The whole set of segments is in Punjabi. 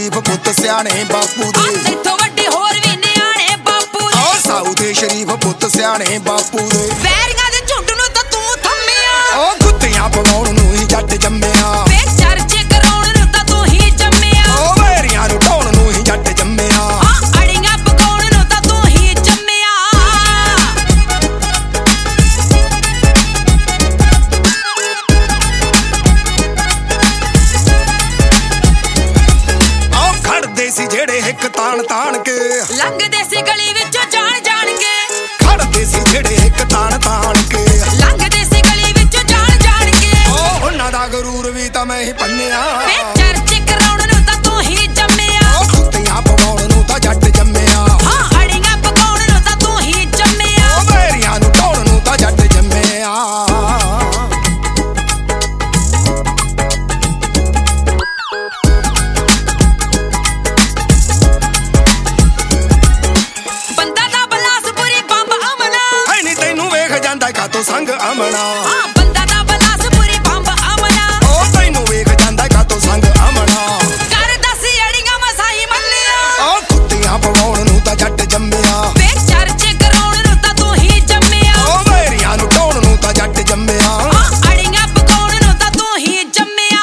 ਸ਼ਰੀਫ ਪੁੱਤ ਸਿਆਣੇ ਬਾਪੂ ਦੇ। ਤੇਥੋਂ ਵੱਡੇ ਹੋਰ ਵੀ ਨਿਆਣੇ ਬਾਪੂ ਦੇ। ਓ ਸਾਊ ਦੇ ਸ਼ਰੀਫ ਪੁੱਤ ਸਿਆਣੇ ਬਾਪੂ ਦੇ। ਵੈਰੀਆਂ ਦੇ ਝੁੰਡ ਨੂੰ ਤਾਂ ਤੂੰ ਥੰਮਿਆ। ਓ ਕੁੱਤਿਆਂ ਪਵਾਉਣ ਨੂੰ ਹੀ ਜੱਟ ਜੰਮਿਆ। ਵੇ ਚਰਚੇ ਕਰਾਉਣ ਨੂੰ ਤਾਂ ਤੂੰ ਹੀ ਜੰਮਿਆ। ਓ ਵੈਰੀਆਂ ਨੂੰ ਢਾਉਣ ਨੂੰ ਹੀ ਜੱਟ ਜੰਮਿਆ। ਅੜੀਆਂ ਪਕਾਉਣ ਨੂੰ ਤਾਂ ਤੂੰ ਹੀ ਜੰਮਿਆ। ਓ ਖੜਦੇ ਸੀ ਜਿਹੜੇ ਇੱਕ ਤਾਣ ਤਾਣ ਕੇ। ਲੰਘਦੇ ਸੀ ਗਲੀ ਵਿੱਚੋਂ ਜਾਣ ਜਾਣ ਕੇ। ਖੜਦੇ ਸੀ ਜਿਹੜੇ ਇੱਕ ਤਾਣ ਤਾਣ ਕੇ। ਲੰਘਦੇ ਸੀ ਗਲੀ ਵਿੱਚੋਂ ਜਾਣ ਜਾਣ ਕੇ। ਓ ਉਹਨਾਂ ਦਾ ਗਰੂਰ ਵੀ ਤਾਂ ਮੈਂ ਹੀ ਪੰਨਿਆ। ਵੇ ਚਰਚੇ ਕਰਾਉਣ ਨੂੰ ਤਾਂ ਤੂੰ ਹੀ ਜੰਮਿਆ। ਓ ਕੁੱਤਿਆਂ ਪਵਾਉਣ ਨੂੰ ਤਾਂ ਜੱਟ ਜੰਮਿਆ। ਅੜੀਆਂ ਪਕਾਉਣ ਨੂੰ ਤਾਂ ਤੂੰ ਹੀ ਜੰਮਿਆ। ਓ ਵੈਰੀਆਂ ਨੂੰ ਢਾਉਣ ਨੂੰ ਤਾਂ ਜੱਟ ਜੰਮਿਆ। ਬੰਦਾ ਦਾ ਬਲਾਸਪੁਰੀ ਬੰਬ ਅਮਨਾ। ਹੈ ਨੀ ਤੈਨੂੰ ਵੇਖ ਜਾਂਦਾ ਕਾਤੋਂ ਸੰਗ ਅਮਣਾ। ਬੰਦਾ ਦਾ ਬਲਾਸਪੁਰੀ ਬੰਬ ਅਮਨਾ। ਓ ਤੈਨੂੰ ਵੇਖ ਜਾਂਦਾ ਕਾਤੋਂ ਸੰਗ ਅਮਣਾ। ਕਰਦਾ ਸੀ ਅੜੀਆਂ ਮਸਾਈ ਮੰਨਿਆ। ਓ ਕੁੱਤਿਆਂ ਪਵਾਉਣ ਨੂੰ ਤਾਂ ਜੱਟ ਜੰਮਿਆ। ਵੇ ਚਰਚੇ ਕਰਾਉਣ ਨੂੰ ਤਾਂ ਤੂੰ ਹੀ ਜੰਮਿਆ। ਓ ਵੈਰੀਆਂ ਨੂੰ ਢਾਉਣ ਨੂੰ ਤਾਂ ਜੱਟ ਜੰਮਿਆ। ਅੜੀਆਂ ਪਕਾਉਣ ਨੂੰ ਤਾਂ ਤੂੰ ਹੀ ਜੰਮਿਆ।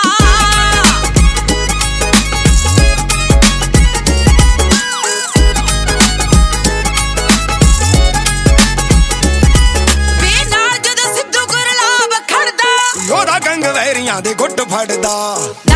ਵੇ ਨਾਲ ਜਦੋਂ ਸਿੱਧੂ ਗੁਰਲਾਬ ਖੜਦਾ। ਉਹਦਾ ਗੰਗ ਵੈਰੀਆਂ ਦੇ ਗੁੱਟ ਫੜਦਾ।